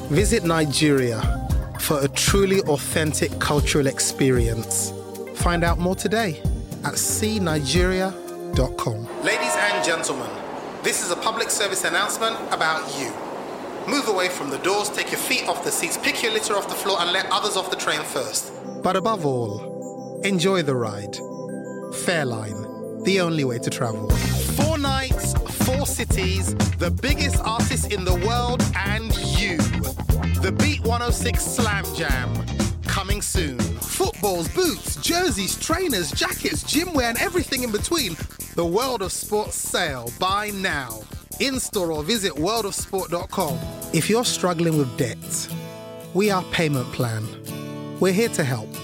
Visit Nigeria for a truly authentic cultural experience. Find out more today at seenigeria.com. Ladies and gentlemen, this is a public service announcement about you. Move away from the doors, take your feet off the seats, pick your litter off the floor and let others off the train first. But above all, enjoy the ride. Fairline, the only way to travel. 4 nights, 4 cities, the biggest artists in the world and you. The Beat 106 Slam Jam, coming soon. Footballs, boots, jerseys, trainers, jackets, gym wear and everything in between. The World of Sports sale, buy now. In-store or visit worldofsport.com. If you're struggling with debt, we are Payment Plan. We're here to help.